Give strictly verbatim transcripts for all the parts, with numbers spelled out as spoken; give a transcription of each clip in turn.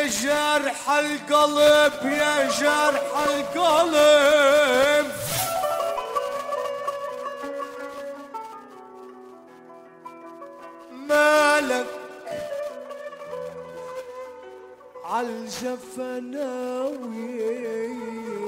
يا جرح القلب يا جرح القلب مالك عالجفناوي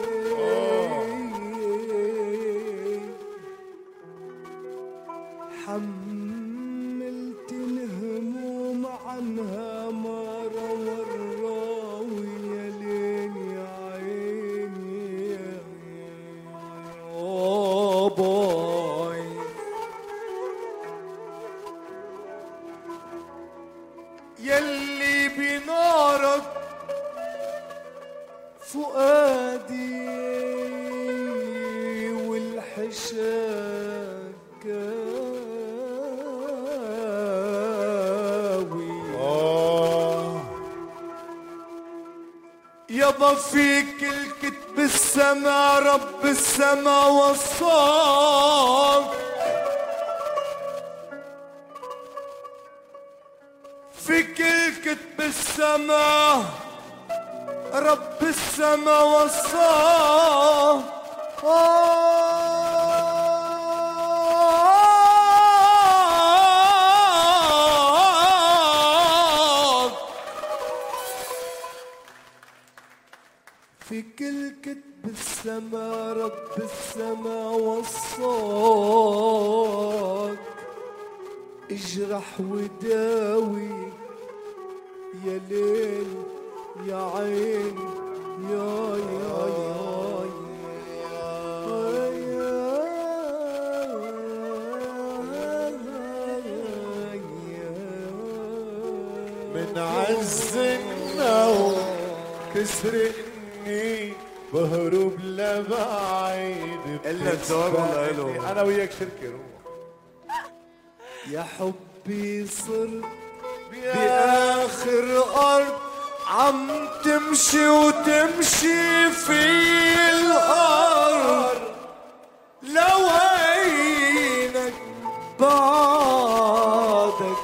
حملت الهموم عنها ما روى الراوي يا لين يا عيني يا باي يلي بنارك فؤادي والحشاكاوي يابا فيك الكتب السما رب السما وصاك فيك الكتب السما رب السما وصاك في كل كتب السما رب السما وصاك اجرح وداوي يا ليل يا عين يا يا يا من عز النوم كسر بهرب لبعيد الا الثواب والله له انا وياك شركه روح يا حبي صرت باخر ارض عم تمشي وتمشي في الارض لو عينك بعدك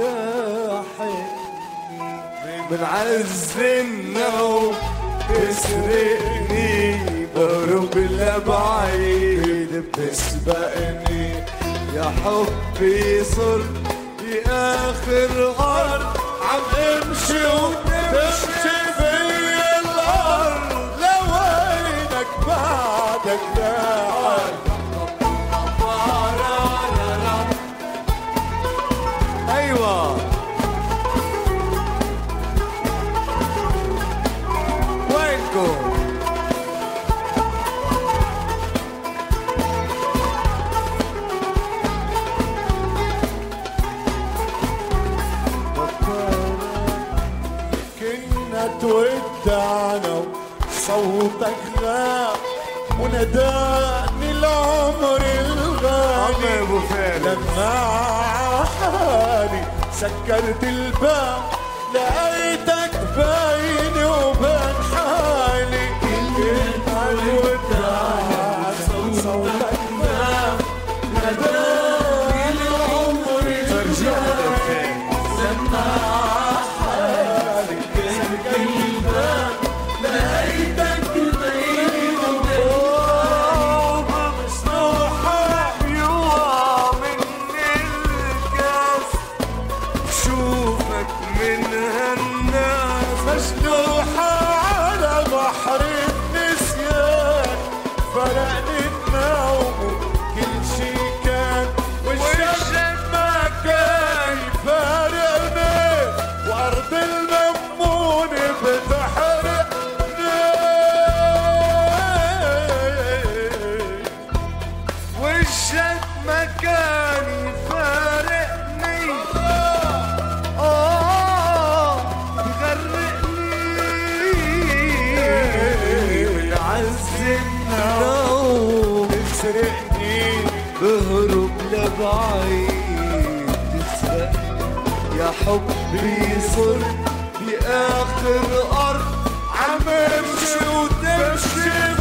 لاحقني من عز النوم تسرقني بهرب لبعيد بتسبقني يا حبي صرت بآخر أرض عم امشي وتمشي في الأرض لو عينك بعدك لاحق أيوة كنا تودعنا صوتك غاب ونداني العمر الغالي لما حالي سكرت الباب لقيتك بيني وبين حالي كنا تودعنا صوتك غاب نداني العمر الغالي لما بهرب لبعيد تسرقني يا حبي صرت بآخر أرض عم امشي وتمشي